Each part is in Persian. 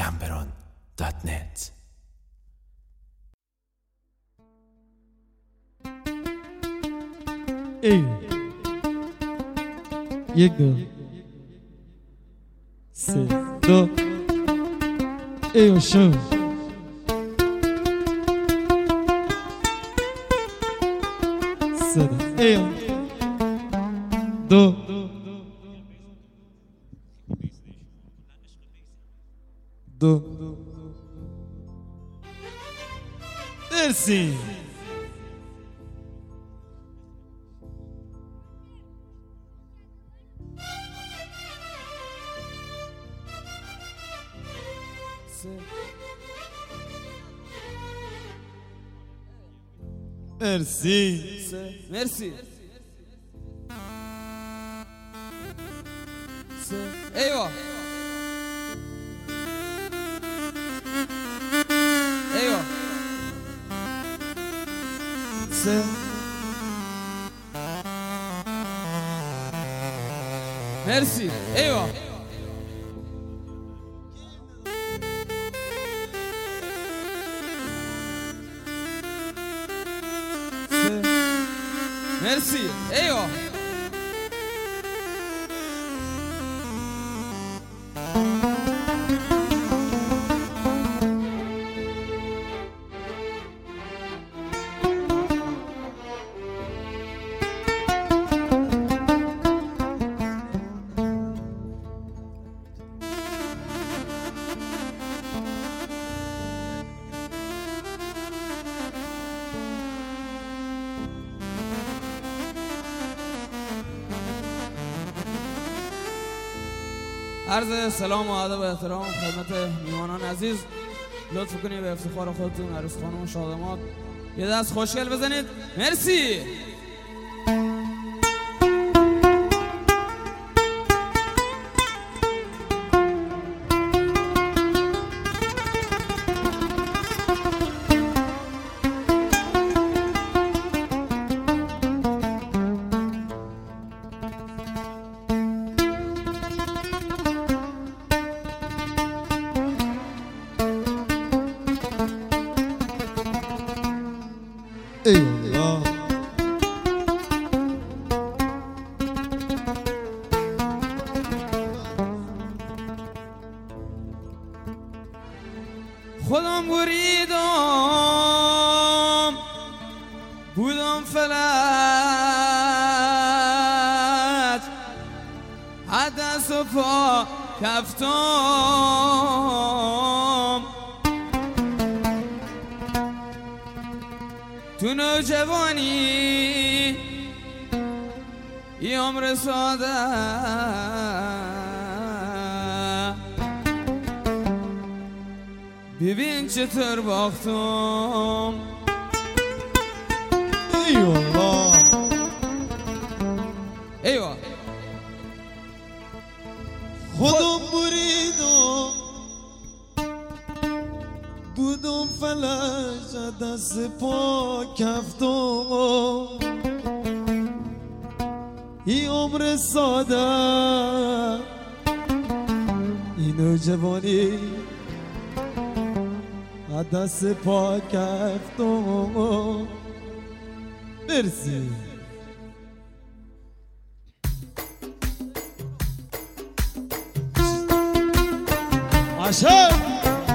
gamberon.net. ای یک دو سه دو ای اوشو سه ای دو دو مرسی مرسی مرسی ایوه ایوه سه مرسی ایوه مرسی ایوه عرض سلام و ادب و احترام خدمت میهمانان عزیز. لطف کنید به افتخار خودتون عروس خانم و شادماد یه دست خوشگل بزنید. مرسی. ایوالله خودم بودم فلج حدث و پا کفتم تو نوجوانی یه عمر ساده ببین چطور باختم. ایوالله ایوه خودم بودم فلج دست پا کفتم این عمر ساده این نوجوانی دست پا کفتم. مرسی. عشق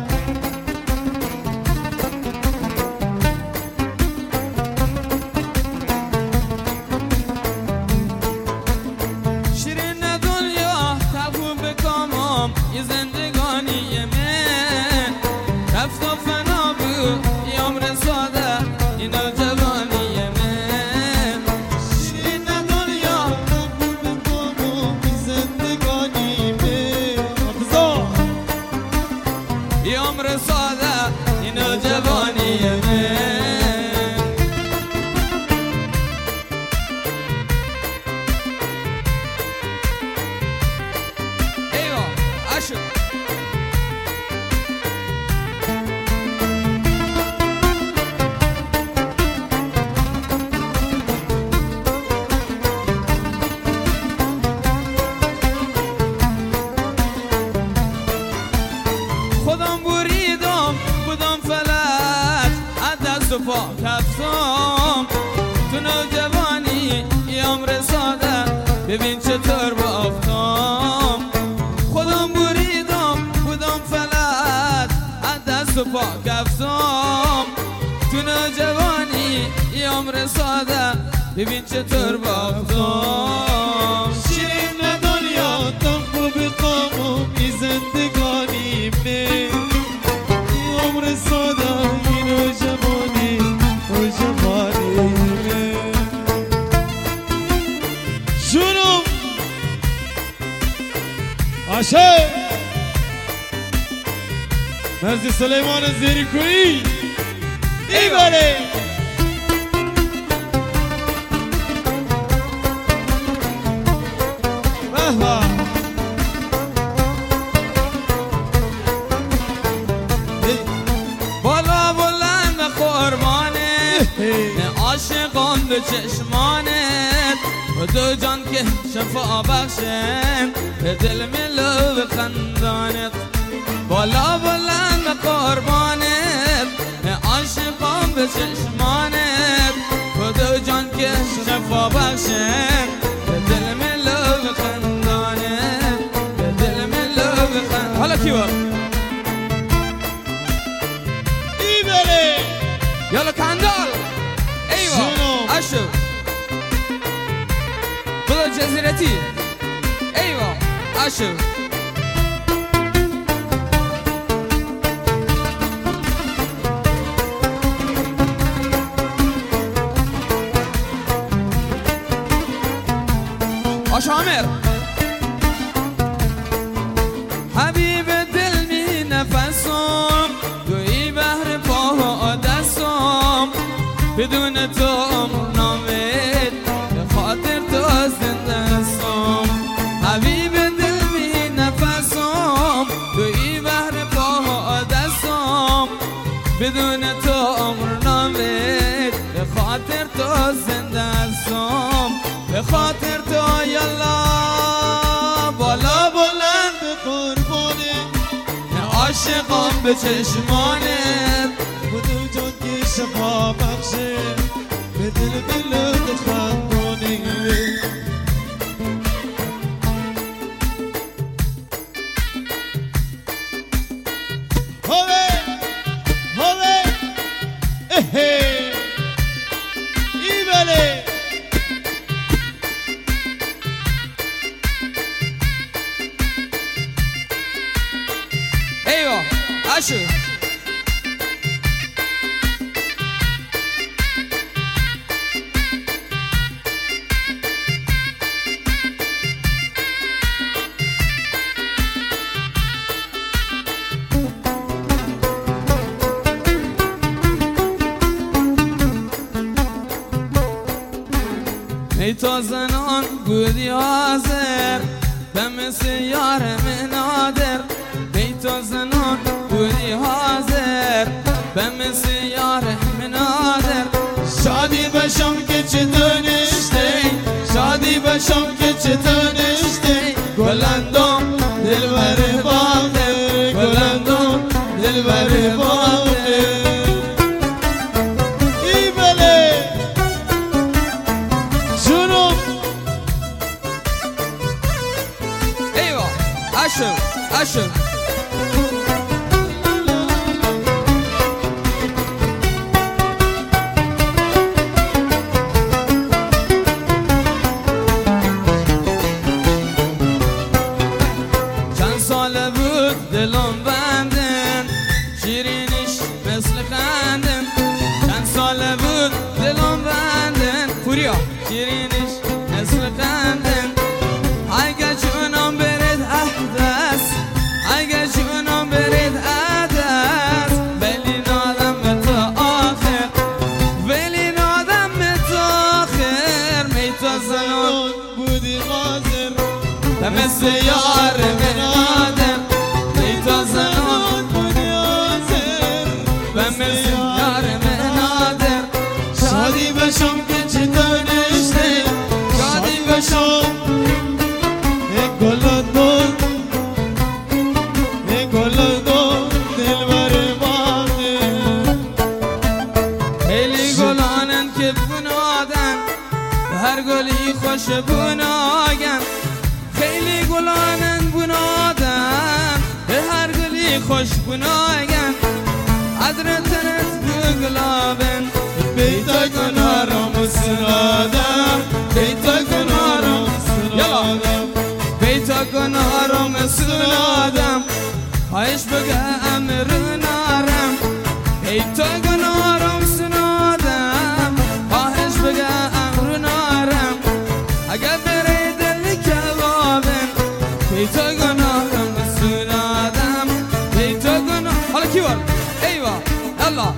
یه زندگانی من رفت و فنا بود یه عمر ساده این نوجوانی من شیرین دنیا قبول بکنم این زندگانی من یه عمر ساده این نوجوانی من ایوه عشق خودم دست و پا کفتم تو نوجوانی یام رساده ببین چطور بافتم خودم بریدم بودم فلت از دست و پا کفتم تو نوجوانی یام رساده ببین چطور بافتم شیرین دنیا تنبو بقامم ای زندگانی می عمر ساده این و جوانی می جونم عاشق مرزی سلیمان زیری کویی ای بله بالا بلند قربانت عاشقان به چشمانت و دو جان که شفا بخشن به دل ملو به خندانت بالا بلند قربانت عاشقان به چشمانت و دو جان که شفا بخشن به دل ملو به خندانت به دل ملو به خندانت حالا کی بار ای بله یالا کندال ایوا اشو خدا جزیرتی ایوا اشو آشامر حبیب دل می نفسم توی بحر پا دستم بدون تو عمر نامید به خاطر تو زنده هستم حبیب دل می نفسم توی بحر پا دستم بدون تو عمر نامید به خاطر تو زنده هستم به خاطر تو یالا بالا بلند قربانه عاشقان به چشمانت بدو جان که شفا بخشه به دل بلد خندانه هوه هوه اهه ای بله ایوا اشو ای تو زنان بودی حاضر به مثل یار من نادر ای تو زنان بودی حاضر به مثل یار من نادر شادی بشم که چه دانشتی شادی بشم که چه دانشتی گلندم دلبر باغه گلندم دلبر باغه ای بله جونم ایوا اشو اشو چند سال بود دلم بندن شیرینش مثل خندن چند سال بود دلم بندن پوریا شیرینش مثل خندن اگه جونم برد احدث اگه جونم برد احدث ولی نادم به تو آخر ولی نادم به تو آخر می تو زنون بودی حاضر مثل یار من آدم ای تو زنون بودی حاضر مثل یار من آدم شادی بشم که چه دانشتی خوش بناگن عدرتنت بگلابن بیتا کنارم سنادم بیتا کنارم سنادم بیتا کنارم سنادم هایش بگه امر نارم بیتا کنارم سنادم هایش بگه امر نارم اگر بری دل کبابن بیتا کنارم سنادم بیتا کنارم حالا کی بار ایوا یلا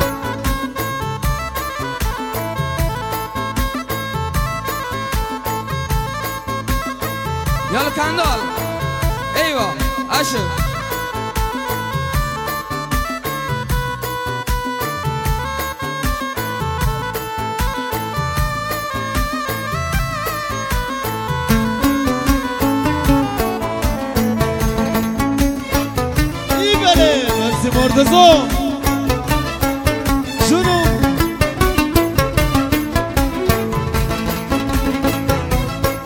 يلا كاندال ايوه اشر اي بله بس مرتضی